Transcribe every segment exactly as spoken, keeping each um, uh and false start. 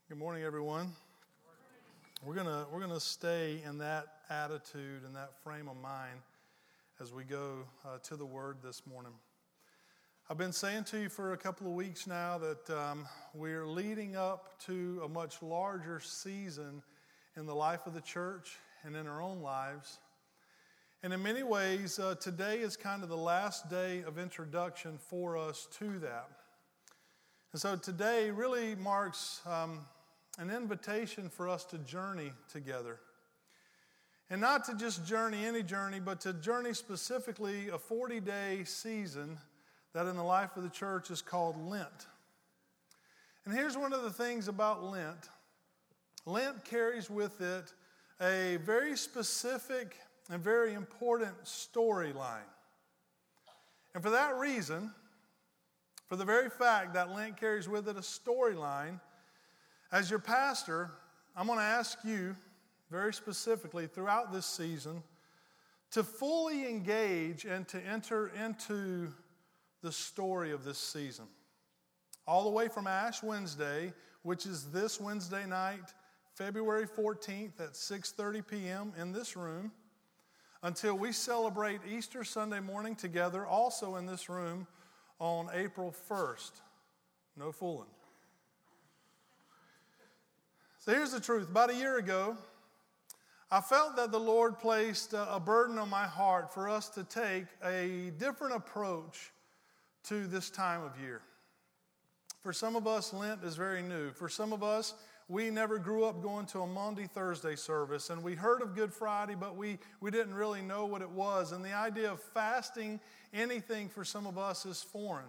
Good morning, everyone. We're gonna we're gonna stay in that attitude and that frame of mind as we go uh, to the Word this morning. I've been saying to you for a couple of weeks now that um, we're leading up to a much larger season in the life of the church and in our own lives. And in many ways, uh, today is kind of the last day of introduction for us to that. And so today really marks um, an invitation for us to journey together. And not to just journey any journey, but to journey specifically a forty-day season that in the life of the church is called Lent. And here's one of the things about Lent. Lent carries with it a very specific and very important storyline. And for that reason, for the very fact that Lent carries with it a storyline, as your pastor, I'm going to ask you very specifically throughout this season to fully engage and to enter into the story of this season. All the way from Ash Wednesday, which is this Wednesday night, February fourteenth at six thirty p.m. in this room, until we celebrate Easter Sunday morning together, also in this room, on April first. No fooling. So here's the truth. About a year ago, I felt that the Lord placed a burden on my heart for us to take a different approach to this time of year. For some of us, Lent is very new. For some of us, we never grew up going to a Maundy Thursday service, and we heard of Good Friday, but we, we didn't really know what it was. And the idea of fasting anything for some of us is foreign.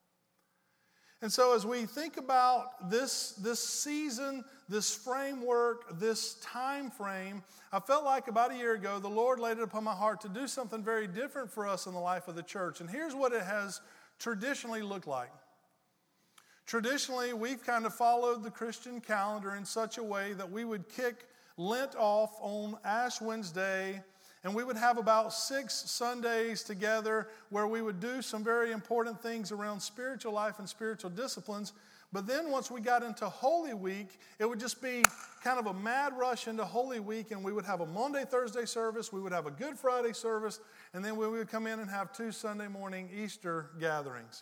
And so as we think about this, this season, this framework, this time frame, I felt like about a year ago, the Lord laid it upon my heart to do something very different for us in the life of the church. And here's what it has traditionally looked like. Traditionally, we've kind of followed the Christian calendar in such a way that we would kick Lent off on Ash Wednesday, and we would have about six Sundays together where we would do some very important things around spiritual life and spiritual disciplines. But then once we got into Holy Week, it would just be kind of a mad rush into Holy Week, and we would have a Monday, Thursday service, we would have a Good Friday service, and then we would come in and have two Sunday morning Easter gatherings.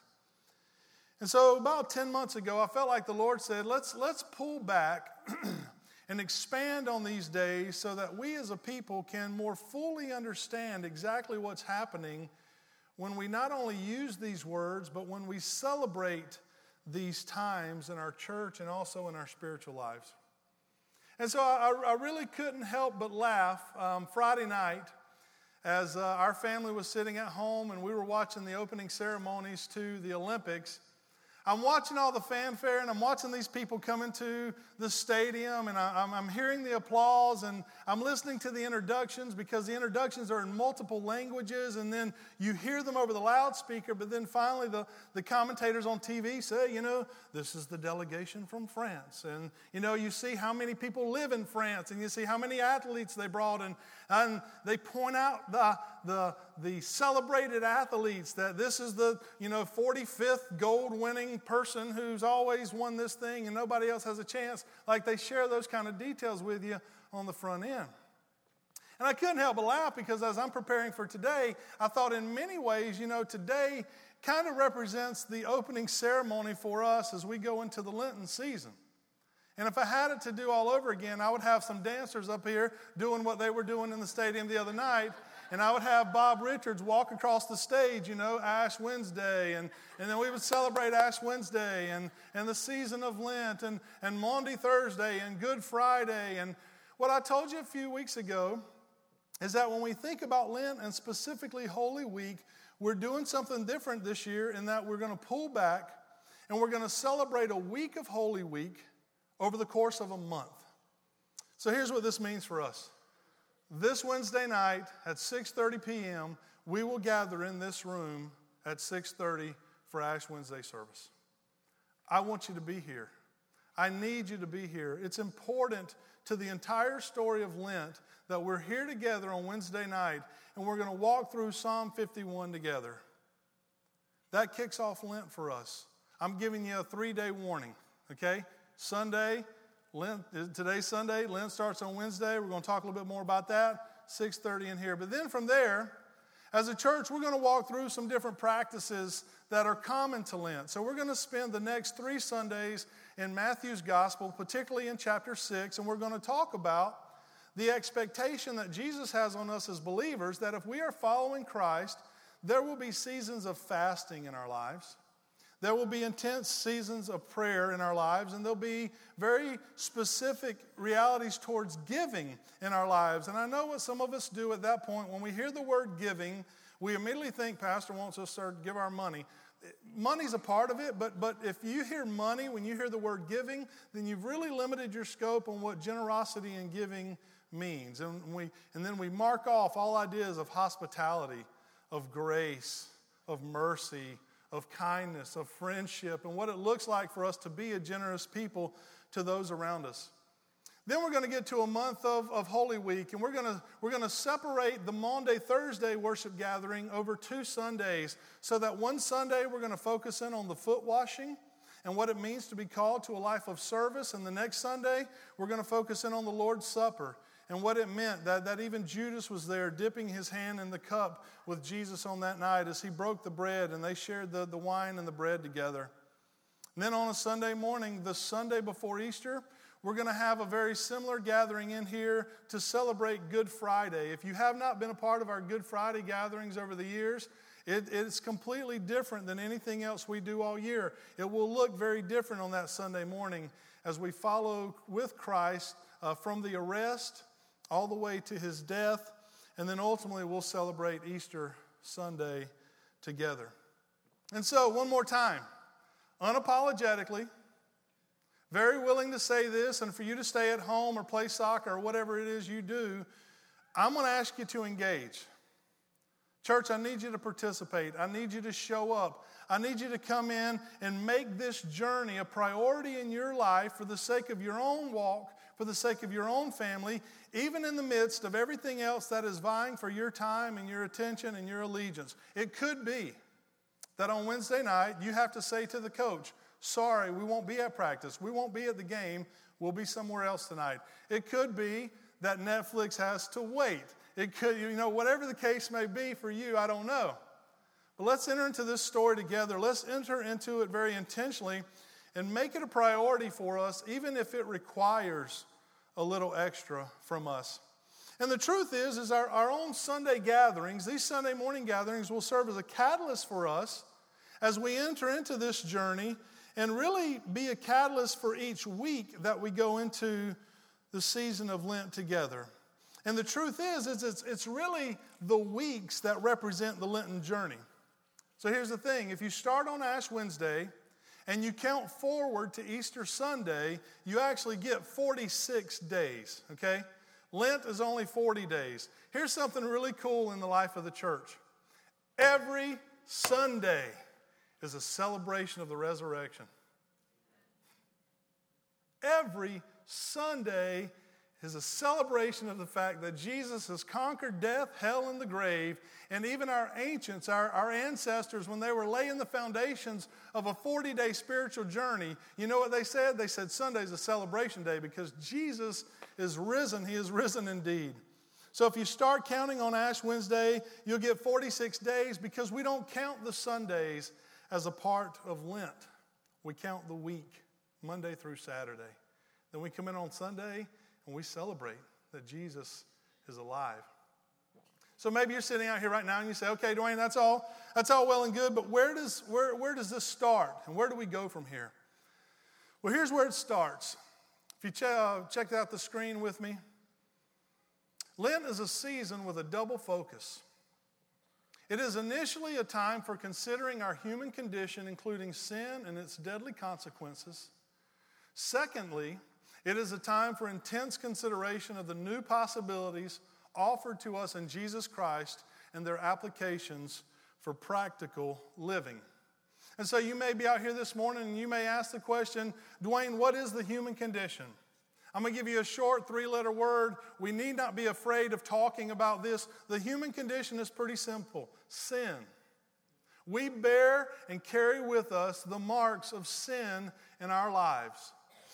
And so about ten months ago, I felt like the Lord said, let's, let's pull back and expand on these days so that we as a people can more fully understand exactly what's happening when we not only use these words, but when we celebrate these times in our church and also in our spiritual lives. And so I, I really couldn't help but laugh um, Friday night as uh, our family was sitting at home and we were watching the opening ceremonies to the Olympics. I'm watching all the fanfare, and I'm watching these people come into the stadium, and I, I'm, I'm hearing the applause, and I'm listening to the introductions because the introductions are in multiple languages, and then you hear them over the loudspeaker, but then finally the, the commentators on T V say, you know, this is the delegation from France, and, you know, you see how many people live in France, and you see how many athletes they brought, and, and they point out the, the, the celebrated athletes, that this is the, you know, forty-fifth gold-winning person who's always won this thing and nobody else has a chance. Like they share those kind of details with you on the front end. And I couldn't help but laugh because as I'm preparing for today, I thought in many ways, you know, today kind of represents the opening ceremony for us as we go into the Lenten season. And if I had it to do all over again, I would have some dancers up here doing what they were doing in the stadium the other night. And I would have Bob Richards walk across the stage, you know, Ash Wednesday. And, and then we would celebrate Ash Wednesday and, and the season of Lent and, and Maundy Thursday and Good Friday. And what I told you a few weeks ago is that when we think about Lent and specifically Holy Week, we're doing something different this year in that we're going to pull back and we're going to celebrate a week of Holy Week over the course of a month. So here's what this means for us. This Wednesday night at six thirty p.m., we will gather in this room at six thirty for Ash Wednesday service. I want you to be here. I need you to be here. It's important to the entire story of Lent that we're here together on Wednesday night and we're going to walk through Psalm fifty-one together. That kicks off Lent for us. I'm giving you a three-day warning, okay? Sunday, Lent, today's Sunday. Lent starts on Wednesday. We're going to talk a little bit more about that, six thirty in here. But then from there, as a church, we're going to walk through some different practices that are common to Lent. So we're going to spend the next three Sundays in Matthew's Gospel, particularly in chapter six, and we're going to talk about the expectation that Jesus has on us as believers, that if we are following Christ, there will be seasons of fasting in our lives. There will be intense seasons of prayer in our lives, and there'll be very specific realities towards giving in our lives. And I know what some of us do at that point. When we hear the word giving, we immediately think Pastor wants us to start to give our money. Money's a part of it, but, but if you hear money, when you hear the word giving, then you've really limited your scope on what generosity and giving means. And, we, and then we mark off all ideas of hospitality, of grace, of mercy, of kindness, of friendship, and what it looks like for us to be a generous people to those around us. Then we're going to get to a month of, of Holy Week, and we're going to we're going to separate the Maundy Thursday worship gathering over two Sundays, so that one Sunday we're going to focus in on the foot washing and what it means to be called to a life of service, and the next Sunday we're going to focus in on the Lord's Supper and what it meant that, that even Judas was there dipping his hand in the cup with Jesus on that night as he broke the bread and they shared the, the wine and the bread together. And then on a Sunday morning, the Sunday before Easter, we're going to have a very similar gathering in here to celebrate Good Friday. If you have not been a part of our Good Friday gatherings over the years, it, it's completely different than anything else we do all year. It will look very different on that Sunday morning as we follow with Christ uh, from the arrest all the way to his death, and then ultimately we'll celebrate Easter Sunday together. And so, one more time, unapologetically, very willing to say this, and for you to stay at home or play soccer or whatever it is you do, I'm going to ask you to engage. Church, I need you to participate. I need you to show up. I need you to come in and make this journey a priority in your life for the sake of your own walk, for the sake of your own family, even in the midst of everything else that is vying for your time and your attention and your allegiance. It could be that on Wednesday night you have to say to the coach, sorry, we won't be at practice. We won't be at the game. We'll be somewhere else tonight. It could be that Netflix has to wait. It could, you know, whatever the case may be for you, I don't know. But let's enter into this story together. Let's enter into it very intentionally and make it a priority for us, even if it requires a little extra from us. And the truth is, is our, our own Sunday gatherings, these Sunday morning gatherings will serve as a catalyst for us as we enter into this journey and really be a catalyst for each week that we go into the season of Lent together. And the truth is, is it's, it's really the weeks that represent the Lenten journey. So here's the thing. If you start on Ash Wednesday and you count forward to Easter Sunday, you actually get forty-six days, okay? Lent is only forty days. Here's something really cool in the life of the church. Every Sunday is a celebration of the resurrection. Every Sunday is a celebration of the fact that Jesus has conquered death, hell, and the grave. And even our ancients, our, our ancestors, when they were laying the foundations of a forty-day spiritual journey, you know what they said? They said Sunday's a celebration day because Jesus is risen. He is risen indeed. So if you start counting on Ash Wednesday, you'll get forty-six days because we don't count the Sundays as a part of Lent. We count the week, Monday through Saturday. Then we come in on Sunday and we celebrate that Jesus is alive. So maybe you're sitting out here right now and you say, okay, Dwayne, that's all, that's all well and good, but where does, where, where does this start? And where do we go from here? Well, here's where it starts. If you ch- uh, check out the screen with me, Lent is a season with a double focus. It is initially a time for considering our human condition, including sin and its deadly consequences. Secondly, it is a time for intense consideration of the new possibilities offered to us in Jesus Christ and their applications for practical living. And so you may be out here this morning and you may ask the question, Dwayne, what is the human condition? I'm going to give you a short three-letter word. We need not be afraid of talking about this. The human condition is pretty simple: sin. We bear and carry with us the marks of sin in our lives.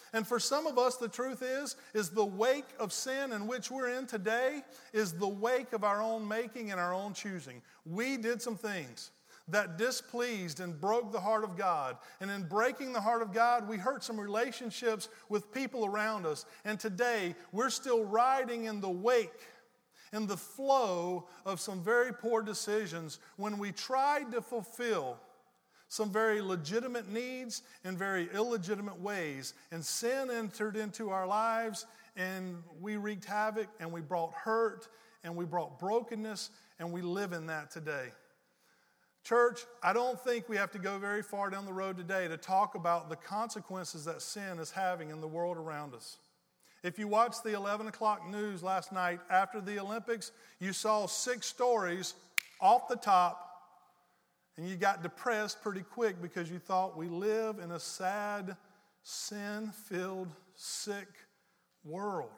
And for some of us, the truth is, is the wake of sin in which we're in today is the wake of our own making and our own choosing. We did some things that displeased and broke the heart of God. And in breaking the heart of God, we hurt some relationships with people around us. And today, we're still riding in the wake, in the flow of some very poor decisions when we tried to fulfill some very legitimate needs in very illegitimate ways. And sin entered into our lives, and we wreaked havoc, and we brought hurt, and we brought brokenness, and we live in that today. Church, I don't think we have to go very far down the road today to talk about the consequences that sin is having in the world around us. If you watched the eleven o'clock news last night after the Olympics, you saw six stories off the top, and you got depressed pretty quick because you thought we live in a sad, sin-filled, sick world.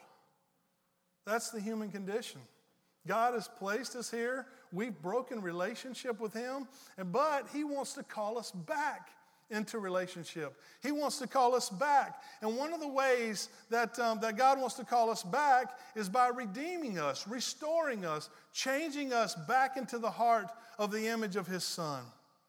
That's the human condition. God has placed us here. We've broken relationship with Him, and but He wants to call us back into relationship. He wants to call us back. And one of the ways that, um, that God wants to call us back is by redeeming us, restoring us, changing us back into the heart of the image of His Son.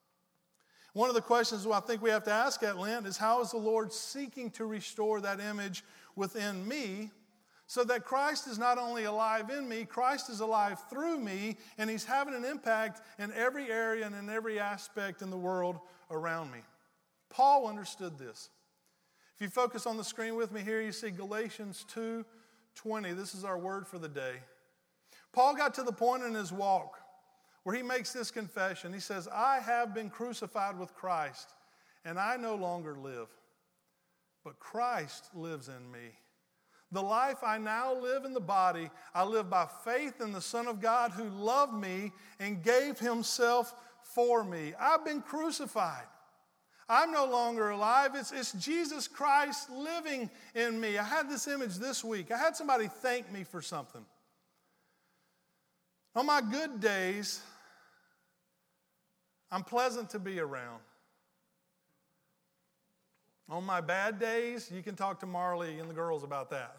One of the questions I think we have to ask at Lent is, how is the Lord seeking to restore that image within me so that Christ is not only alive in me, Christ is alive through me, and He's having an impact in every area and in every aspect in the world around me. Paul understood this. If you focus on the screen with me here, you see Galatians two twenty. This is our word for the day. Paul got to the point in his walk where he makes this confession. He says, I have been crucified with Christ, and I no longer live, but Christ lives in me. The life I now live in the body, I live by faith in the Son of God who loved me and gave Himself for me. I've been crucified. I'm no longer alive. It's, it's Jesus Christ living in me. I had this image this week. I had somebody thank me for something. On my good days, I'm pleasant to be around. On my bad days, you can talk to Marley and the girls about that.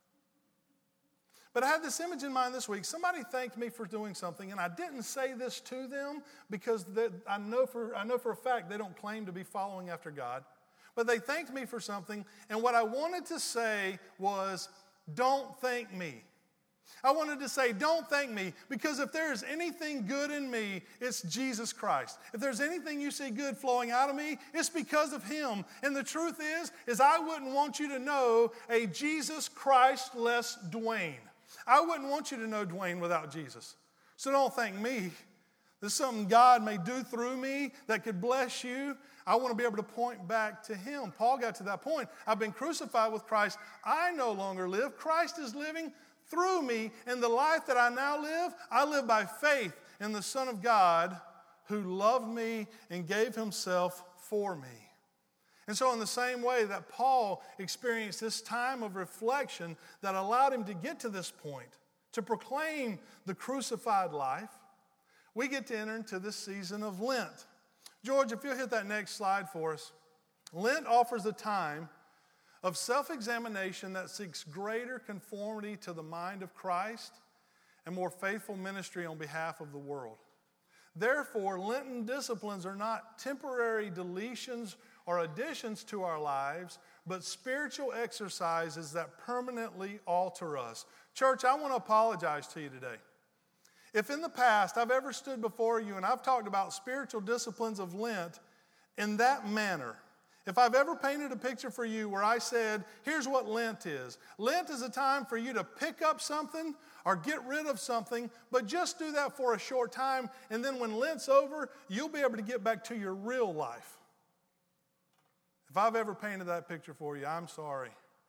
But I had this image in mind this week. Somebody thanked me for doing something, and I didn't say this to them because I know for, I know for a fact they don't claim to be following after God. But they thanked me for something, and what I wanted to say was, don't thank me. I wanted to say, don't thank me, because if there is anything good in me, it's Jesus Christ. If there's anything you see good flowing out of me, it's because of Him. And the truth is, is I wouldn't want you to know a Jesus Christ-less Dwayne. I wouldn't want you to know Dwayne without Jesus. So don't thank me. There's something God may do through me that could bless you. I want to be able to point back to Him. Paul got to that point. I've been crucified with Christ. I no longer live. Christ is living through me, and the life that I now live, I live by faith in the Son of God who loved me and gave Himself for me. And so in the same way that Paul experienced this time of reflection that allowed him to get to this point, to proclaim the crucified life, we get to enter into this season of Lent. George, if you'll hit that next slide for us. Lent offers a time of self-examination that seeks greater conformity to the mind of Christ and more faithful ministry on behalf of the world. Therefore, Lenten disciplines are not temporary deletions or additions to our lives, but spiritual exercises that permanently alter us. Church, I want to apologize to you today. If in the past I've ever stood before you and I've talked about spiritual disciplines of Lent in that manner, if I've ever painted a picture for you where I said, here's what Lent is. Lent is a time for you to pick up something or get rid of something, but just do that for a short time, and then when Lent's over, you'll be able to get back to your real life. If I've ever painted that picture for you, I'm sorry.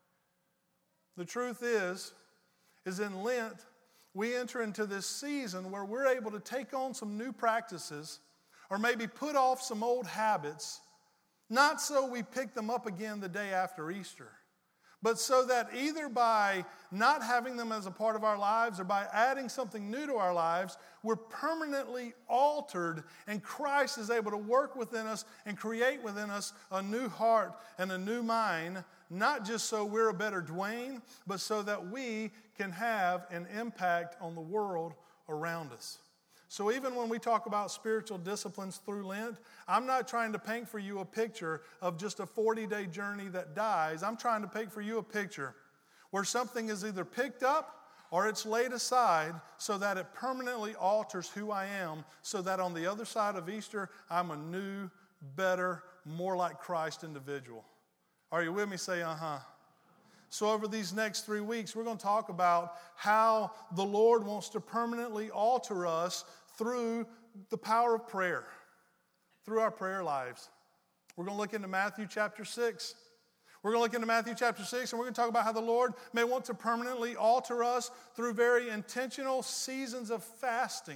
The truth is, is in Lent, we enter into this season where we're able to take on some new practices or maybe put off some old habits, not so we pick them up again the day after Easter, but so that either by not having them as a part of our lives or by adding something new to our lives, we're permanently altered and Christ is able to work within us and create within us a new heart and a new mind, not just so we're a better Dwayne, but so that we can have an impact on the world around us. So even when we talk about spiritual disciplines through Lent, I'm not trying to paint for you a picture of just a forty-day journey that dies. I'm trying to paint for you a picture where something is either picked up or it's laid aside so that it permanently alters who I am, so that on the other side of Easter, I'm a new, better, more like Christ individual. Are you with me? Say, uh-huh. So over these next three weeks, we're going to talk about how the Lord wants to permanently alter us through the power of prayer, through our prayer lives. We're going to look into Matthew chapter six. We're going to look into Matthew chapter six, and we're going to talk about how the Lord may want to permanently alter us through very intentional seasons of fasting.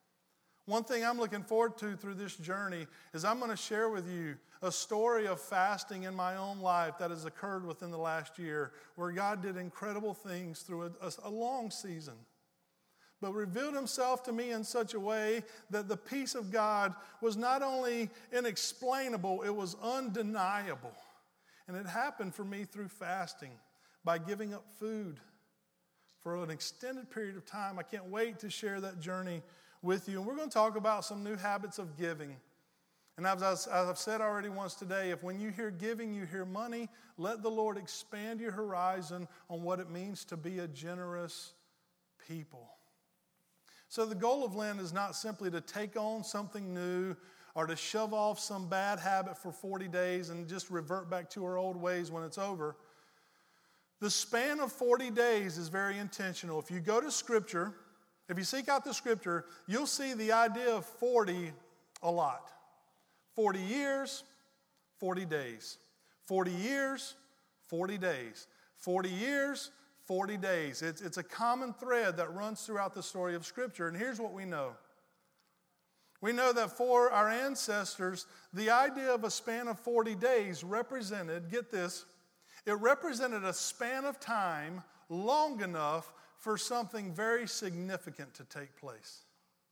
One thing I'm looking forward to through this journey is I'm going to share with you a story of fasting in my own life that has occurred within the last year, where God did incredible things through a, a, a long season, but revealed himself to me in such a way that the peace of God was not only inexplainable, it was undeniable. And it happened for me through fasting, by giving up food for an extended period of time. I can't wait to share that journey with you. And we're going to talk about some new habits of giving. And as, as I've said already once today, if when you hear giving, you hear money, let the Lord expand your horizon on what it means to be a generous people. So the goal of Lent is not simply to take on something new or to shove off some bad habit for forty days and just revert back to our old ways when it's over. The span of forty days is very intentional. If you go to Scripture, if you seek out the Scripture, you'll see the idea of forty a lot. forty years, forty days. forty years, forty days. forty years, forty days. It's, it's a common thread that runs throughout the story of Scripture. And here's what we know. We know that for our ancestors, the idea of a span of forty days represented, get this, it represented a span of time long enough for something very significant to take place.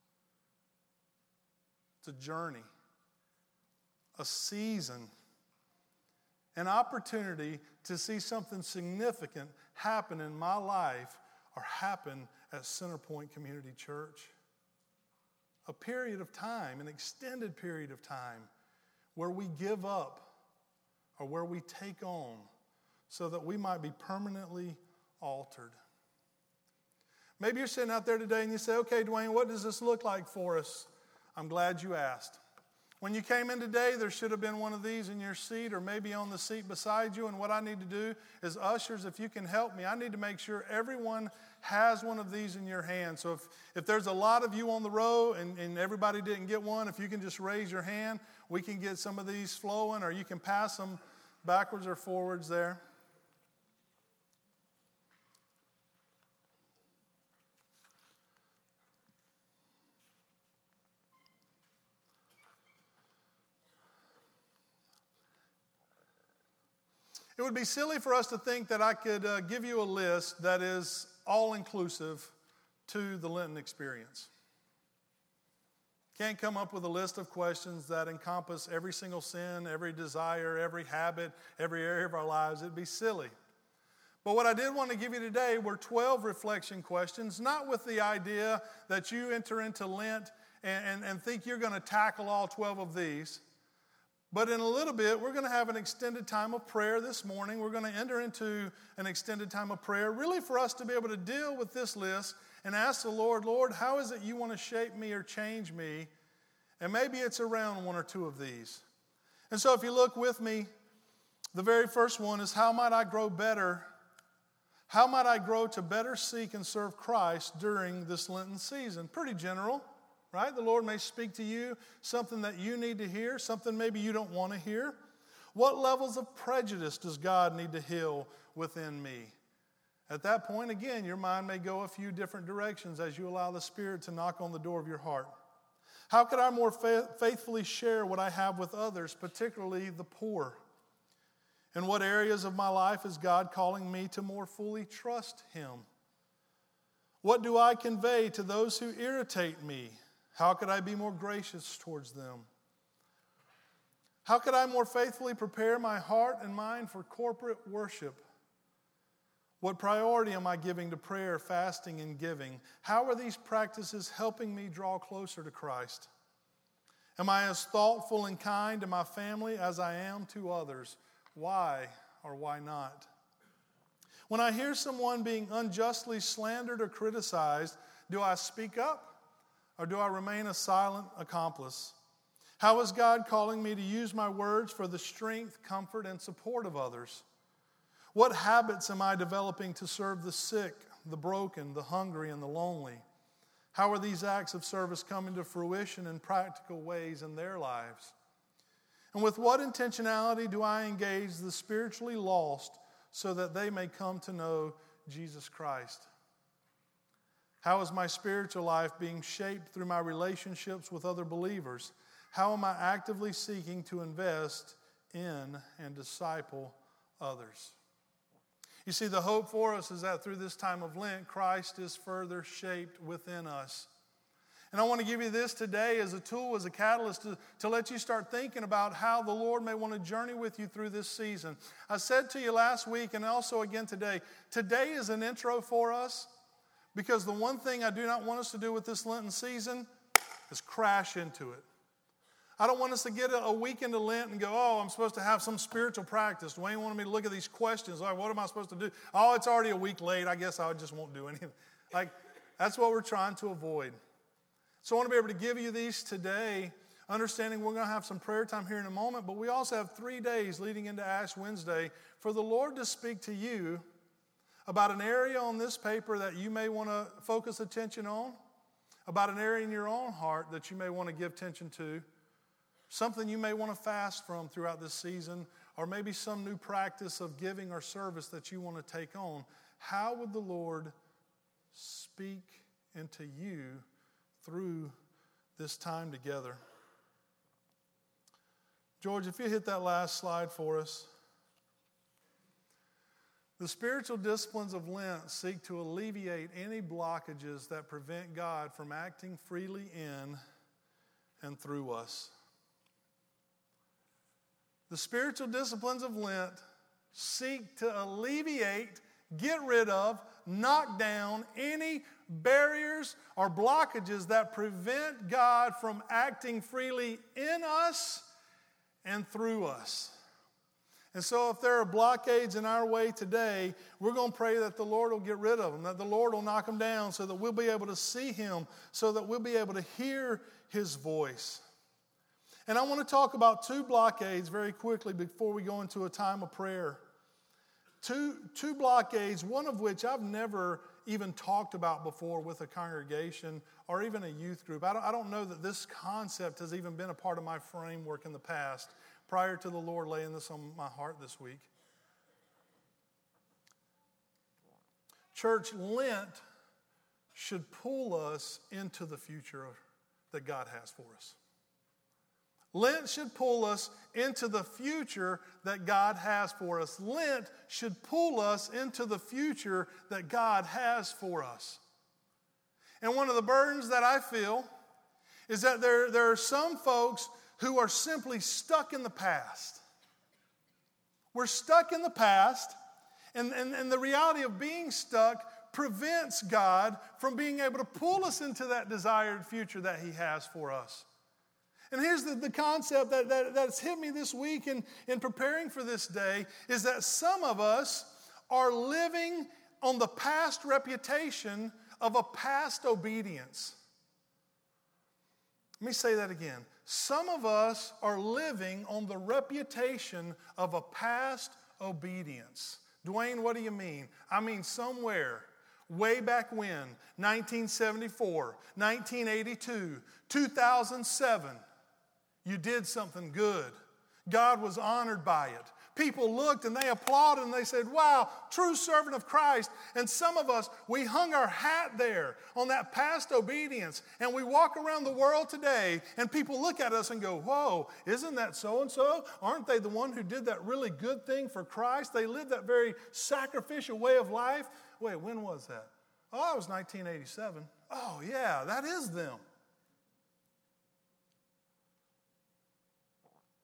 It's a journey, a season, an opportunity to see something significant happen in my life or happen at Centerpoint Community Church. A period of time, an extended period of time, where we give up or where we take on so that we might be permanently altered. Maybe you're sitting out there today and you say, okay, Dwayne, what does this look like for us? I'm glad you asked. When you came in today, there should have been one of these in your seat or maybe on the seat beside you. And what I need to do is, ushers, if you can help me, I need to make sure everyone has one of these in your hand. So if, if there's a lot of you on the row and, and everybody didn't get one, if you can just raise your hand, we can get some of these flowing, or you can pass them backwards or forwards there. It would be silly for us to think that I could uh, give you a list that is all-inclusive to the Lenten experience. Can't come up with a list of questions that encompass every single sin, every desire, every habit, every area of our lives. It'd be silly. But what I did want to give you today were twelve reflection questions, not with the idea that you enter into Lent and, and, and think you're going to tackle all twelve of these. But in a little bit, we're going to have an extended time of prayer this morning. We're going to enter into an extended time of prayer, really for us to be able to deal with this list and ask the Lord, Lord, how is it you want to shape me or change me? And maybe it's around one or two of these. And so if you look with me, the very first one is, how might I grow better? How might I grow to better seek and serve Christ during this Lenten season? Pretty general. Right? The Lord may speak to you something that you need to hear, something maybe you don't want to hear. What levels of prejudice does God need to heal within me? At that point, again, your mind may go a few different directions as you allow the Spirit to knock on the door of your heart. How could I more fa- faithfully share what I have with others, particularly the poor? In what areas of my life is God calling me to more fully trust Him? What do I convey to those who irritate me? How could I be more gracious towards them? How could I more faithfully prepare my heart and mind for corporate worship? What priority am I giving to prayer, fasting, and giving? How are these practices helping me draw closer to Christ? Am I as thoughtful and kind to my family as I am to others? Why or why not? When I hear someone being unjustly slandered or criticized, do I speak up or do I remain a silent accomplice? How is God calling me to use my words for the strength, comfort, and support of others? What habits am I developing to serve the sick, the broken, the hungry, and the lonely? How are these acts of service coming to fruition in practical ways in their lives? And with what intentionality do I engage the spiritually lost so that they may come to know Jesus Christ? How is my spiritual life being shaped through my relationships with other believers? How am I actively seeking to invest in and disciple others? You see, the hope for us is that through this time of Lent, Christ is further shaped within us. And I want to give you this today as a tool, as a catalyst to, to let you start thinking about how the Lord may want to journey with you through this season. I said to you last week and also again today, today is an intro for us because the one thing I do not want us to do with this Lenten season is crash into it. I don't want us to get a week into Lent and go, oh, I'm supposed to have some spiritual practice. Dwayne wanted me to look at these questions. Like, what am I supposed to do? Oh, it's already a week late. I guess I just won't do anything. Like, that's what we're trying to avoid. So I want to be able to give you these today, understanding we're going to have some prayer time here in a moment, but we also have three days leading into Ash Wednesday for the Lord to speak to you about an area on this paper that you may want to focus attention on, about an area in your own heart that you may want to give attention to, something you may want to fast from throughout this season, or maybe some new practice of giving or service that you want to take on. How would the Lord speak into you through this time together? George, if you hit that last slide for us. The spiritual disciplines of Lent seek to alleviate any blockages that prevent God from acting freely in and through us. The spiritual disciplines of Lent seek to alleviate, get rid of, knock down any barriers or blockages that prevent God from acting freely in us and through us. And so if there are blockades in our way today, we're going to pray that the Lord will get rid of them, that the Lord will knock them down so that we'll be able to see Him, so that we'll be able to hear His voice. And I want to talk about two blockades very quickly before we go into a time of prayer. Two, two blockades, one of which I've never even talked about before with a congregation or even a youth group. I don't, I don't know that this concept has even been a part of my framework in the past prior to the Lord laying this on my heart this week. Church, Lent should pull us into the future that God has for us. Lent should pull us into the future that God has for us. Lent should pull us into the future that God has for us. And one of the burdens that I feel is that there, there are some folks who are simply stuck in the past. We're stuck in the past, and, and, and the reality of being stuck prevents God from being able to pull us into that desired future that He has for us. And here's the, the concept that, that, that's hit me this week in, in preparing for this day is that some of us are living on the past reputation of a past obedience. Let me say that again. Some of us are living on the reputation of a past obedience. Dwayne, what do you mean? I mean somewhere, way back when, nineteen seventy-four, nineteen eighty-two, two thousand seven, you did something good. God was honored by it. People looked and they applauded and they said, wow, true servant of Christ. And some of us, we hung our hat there on that past obedience. And we walk around the world today and people look at us and go, whoa, isn't that so-and-so? Aren't they the one who did that really good thing for Christ? They lived that very sacrificial way of life. Wait, when was that? Oh, it was nineteen eighty-seven. Oh, yeah, that is them.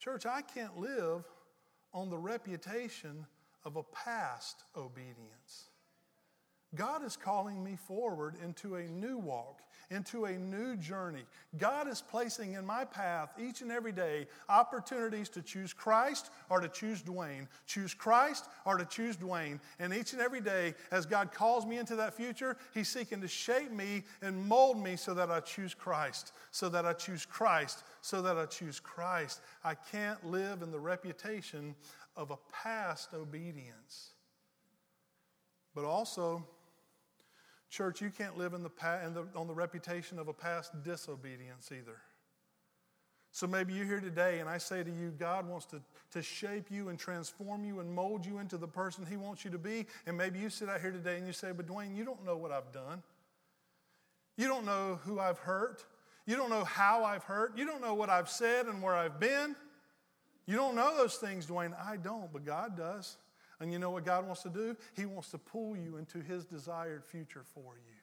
Church, I can't live on the reputation of a past obedience. God is calling me forward into a new walk, into a new journey. God is placing in my path each and every day opportunities to choose Christ or to choose Dwayne. Choose Christ or to choose Dwayne. And each and every day, as God calls me into that future, He's seeking to shape me and mold me so that I choose Christ, so that I choose Christ, so that I choose Christ. I can't live in the reputation of a past obedience. But also, church, you can't live in the, in the, on the reputation of a past disobedience either. So maybe you're here today and I say to you, God wants to, to shape you and transform you and mold you into the person He wants you to be. And maybe you sit out here today and you say, but Dwayne, you don't know what I've done. You don't know who I've hurt. You don't know how I've hurt. You don't know what I've said and where I've been. You don't know those things, Dwayne. I don't, but God does. And you know what God wants to do? He wants to pull you into His desired future for you.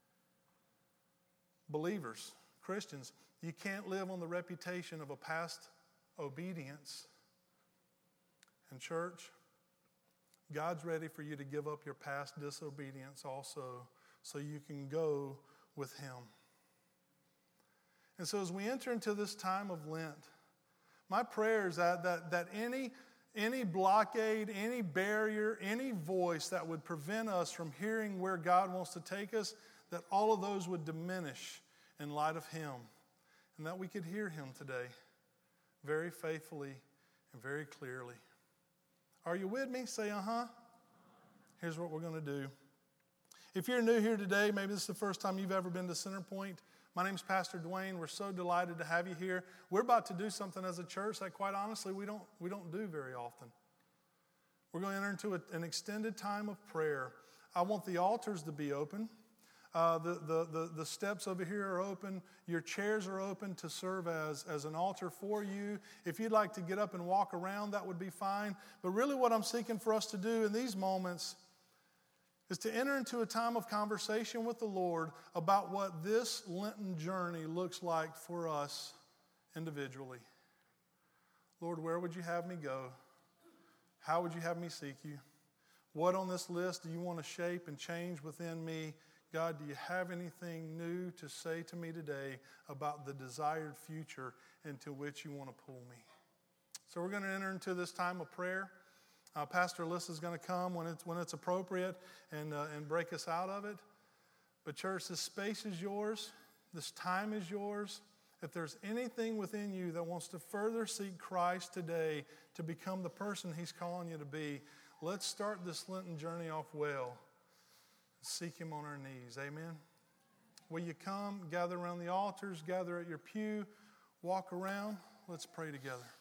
Believers, Christians, you can't live on the reputation of a past obedience. And church, God's ready for you to give up your past disobedience also so you can go with Him. And so as we enter into this time of Lent, my prayer is that, that, that any Any blockade, any barrier, any voice that would prevent us from hearing where God wants to take us, that all of those would diminish in light of Him. And that we could hear Him today very faithfully and very clearly. Are you with me? Say, uh-huh. Here's what we're going to do. If you're new here today, maybe this is the first time you've ever been to Centerpoint. My name's Pastor Dwayne. We're so delighted to have you here. We're about to do something as a church that, quite honestly, we don't, we don't do very often. We're going to enter into a, an extended time of prayer. I want the altars to be open. Uh, the, the, the, the steps over here are open. Your chairs are open to serve as, as an altar for you. If you'd like to get up and walk around, that would be fine. But really what I'm seeking for us to do in these moments is to enter into a time of conversation with the Lord about what this Lenten journey looks like for us individually. Lord, where would you have me go? How would you have me seek you? What on this list do you want to shape and change within me? God, do you have anything new to say to me today about the desired future into which you want to pull me? So we're going to enter into this time of prayer. Uh, Pastor Alyssa is going to come when it's, when it's appropriate and, uh, and break us out of it. But church, this space is yours. This time is yours. If there's anything within you that wants to further seek Christ today to become the person He's calling you to be, let's start this Lenten journey off well. Seek Him on our knees. Amen. Will you come, gather around the altars, gather at your pew, walk around? Let's pray together.